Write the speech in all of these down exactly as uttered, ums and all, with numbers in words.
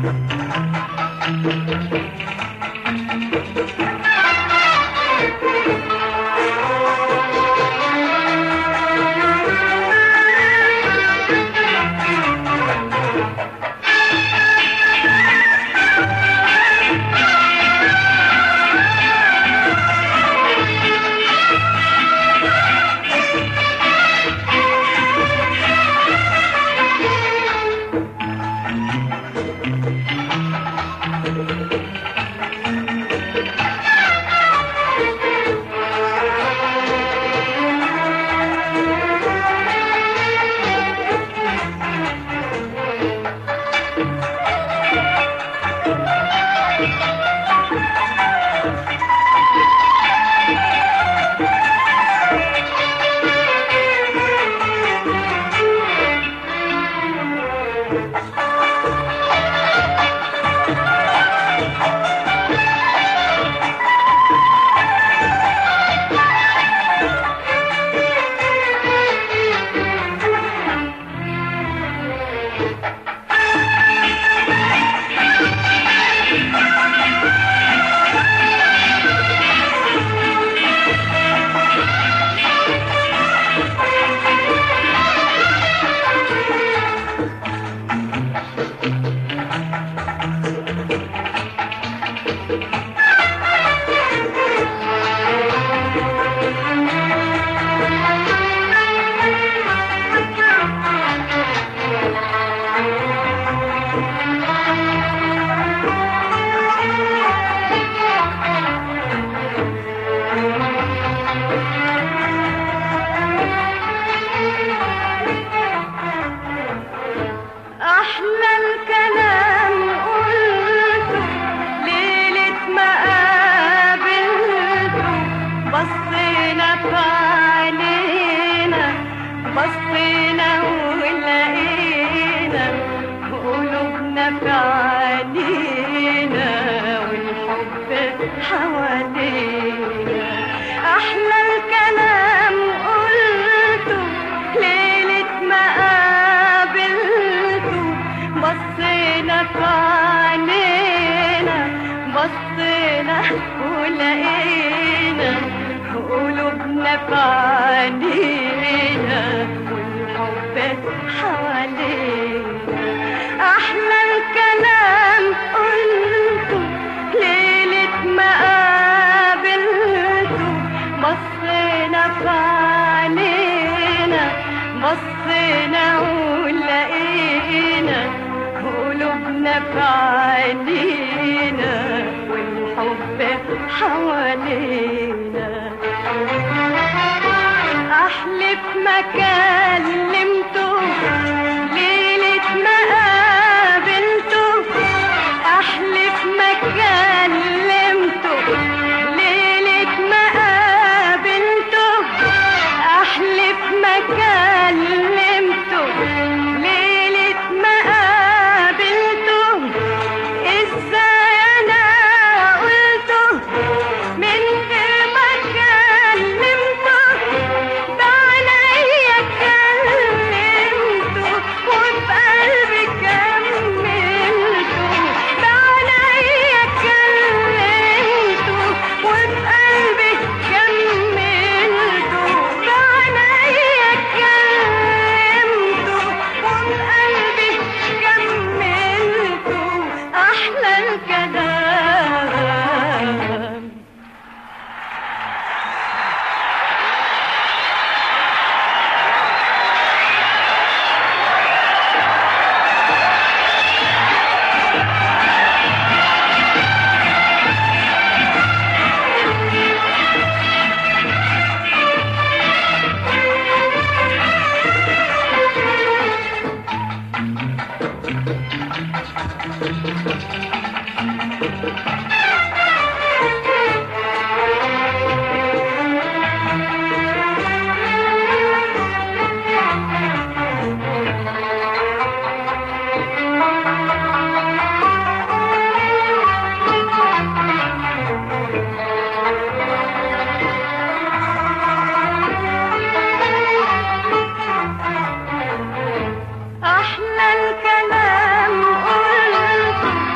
الكلام قلت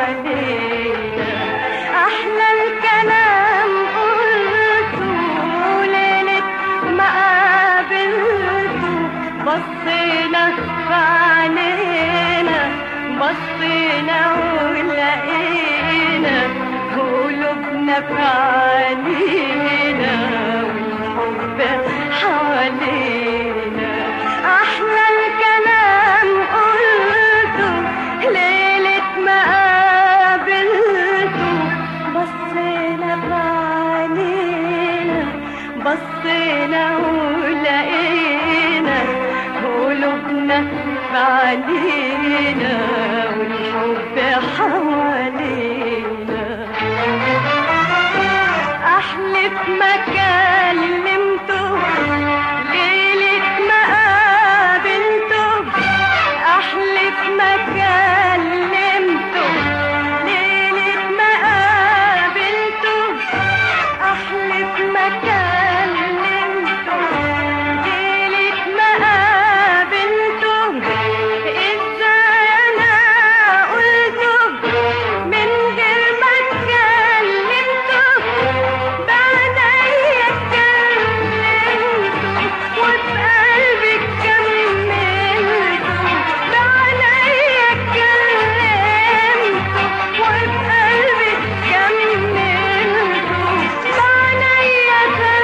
علينا. أحلى الكلام قلته ليلة ما قابلته، بصينا في عينينا، بصينا ولقينا قلوبنا في عينينا والحب حوالينا. أحلى الكلام قلته ليلة ما قابلته، بصينا في عينينا، بصينا ولقينا قلوبنا في عينينا والحب حوالينا. أحلف ما كلمته ليلة ما قابلته، أحلف ما كلمته ليلة ما قابلته، أحلف ما كلمته ليلة ما قابلته. إزاي أنا قلته من غير ما اتكلمته، بعينيا اتكلمته وبقلبي كملته، بعينيا اتكلمته وبقلبي كملته، بعينيا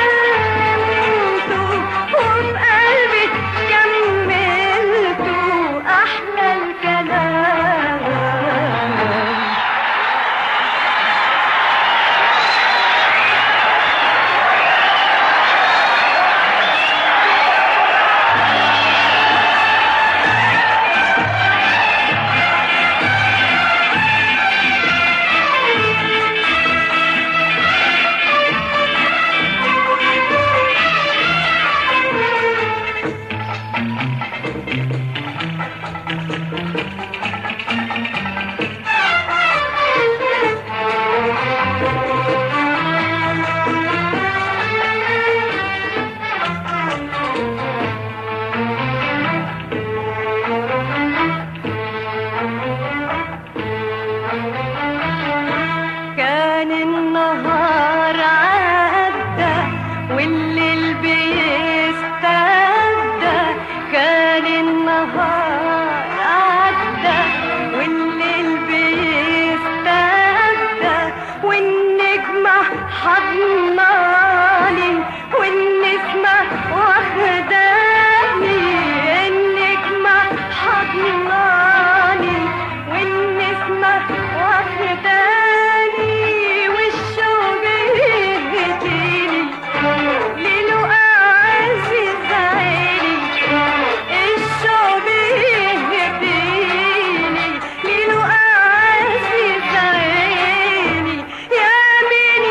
كلمته وبقلبي كملته. أحلى الكلام. كان النهار عدى والليل بيستدى، كان النهار عدى والليل بيستدى، والنجمة حضناني والنسمة واخداني، النجمة حضناني والنسمة واخداني، والشوق يهديني للقى عزيز عيني، الشوق يهديني للقى عزيز عيني. يا مين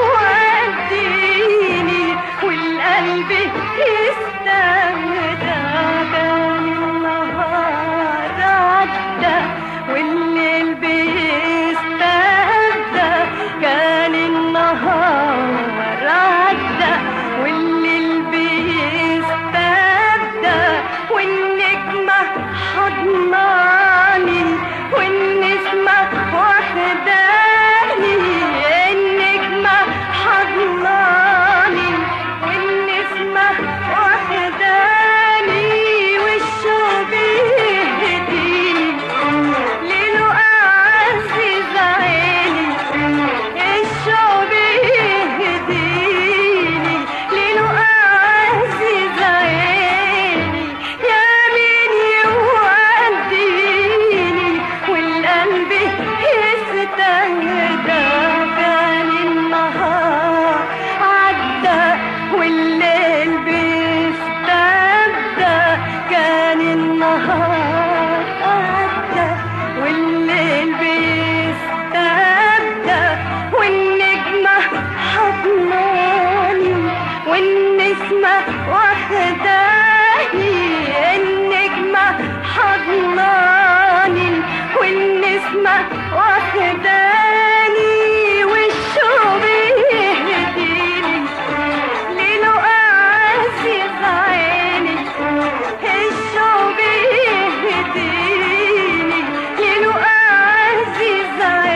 يوديني والقلب يستهدى، كان النهار عدى والليل بيستهدى، كان النهار عدى والليل بيستهدى، والنجمة حضناني والنسمة واخداني، النجمة حضناني والنسمة واخداني، والشوق يهديني للقى عزيز عيني، الشوق يهديني للقى عزيز عيني. يا مين يوديني والقلب يستهدى، كان النهار عدى والليل بيستبدى، كان النهار عدى والليل بيستبدى، والنجمة حضناني والنسمة واخداني، النجمة حضناني والنسمة واخداني، والشوق يهديني للقى عزيز عيني، الشوق يهديني للقى عزيز عيني.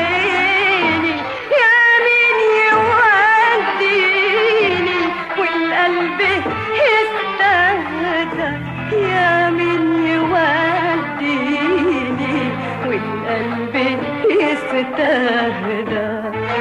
بس تهدى.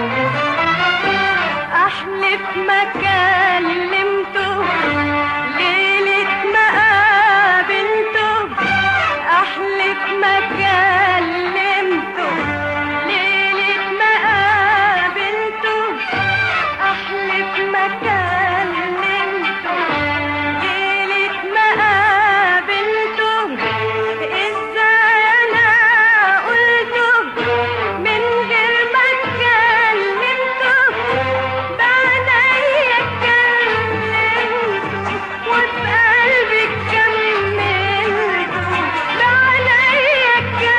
احلف ما كلمته ليلة ما قابلته، احلف ما كلمته ليلة ما قابلته، احلف ما كلمته ليلة ما قابلته. ازاي انا قلته من غير ما كلمته، بعينيا كلمته وبقلبي كملته، بعينيا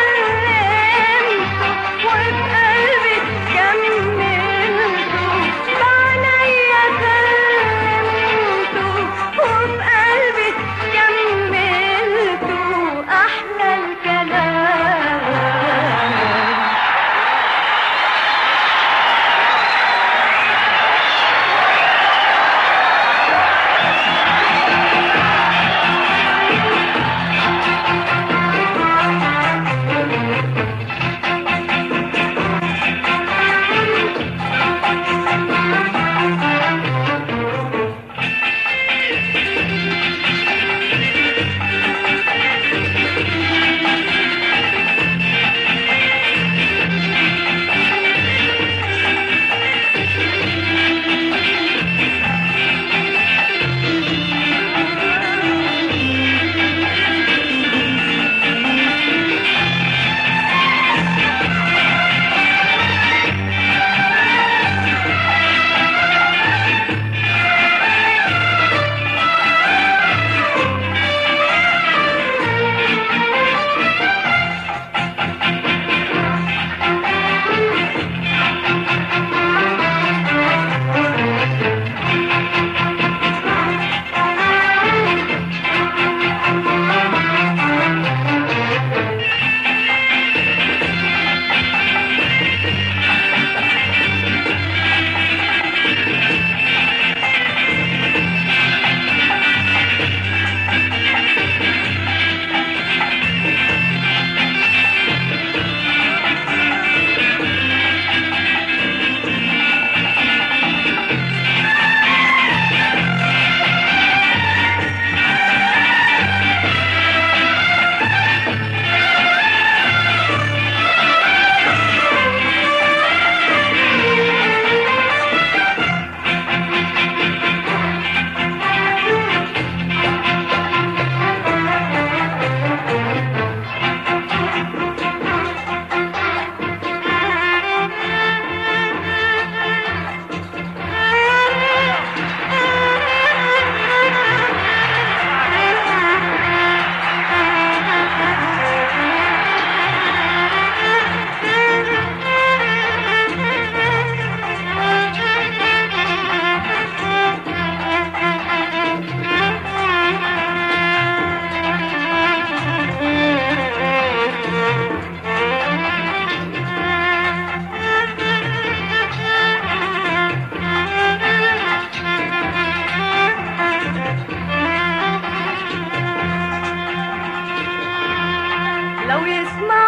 كلمته وبقلبي كملته، بعينيا كلمته وبقلبي كملته. احلى الكلام لو يسمع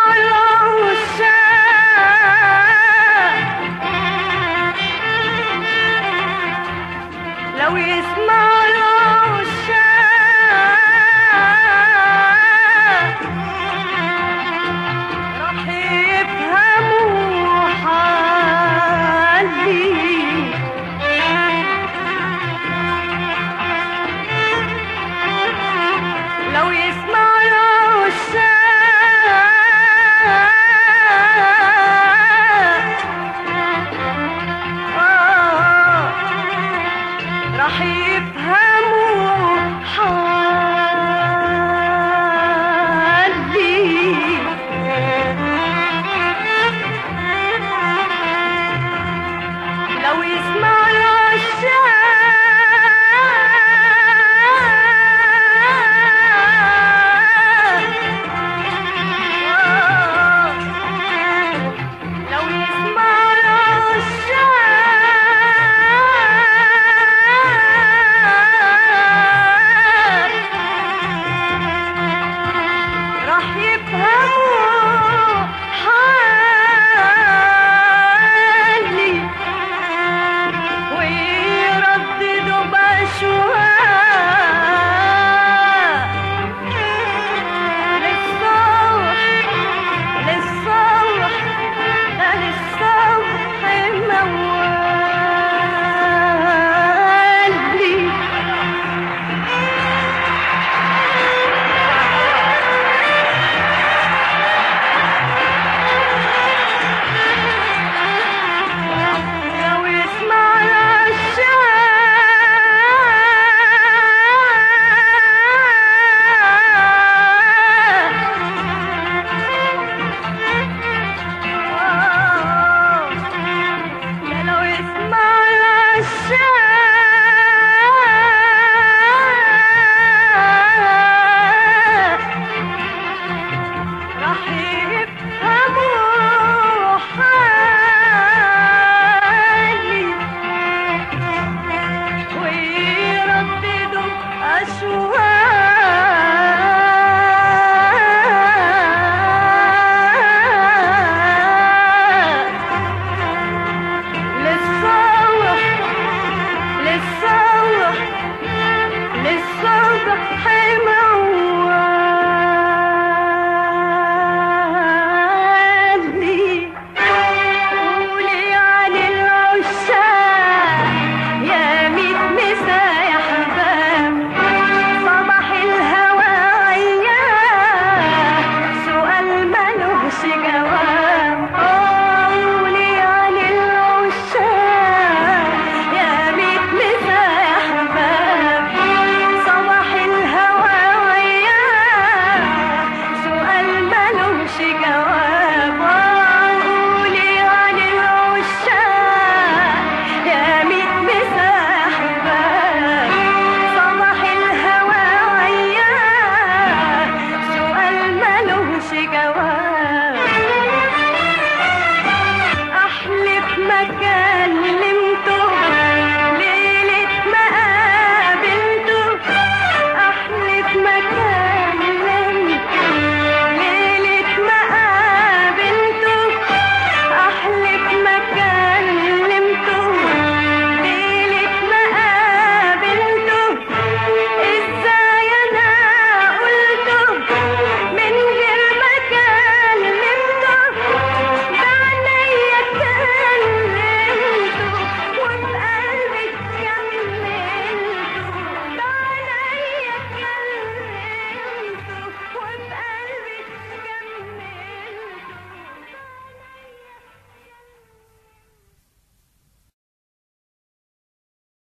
العشاق، لو يسمع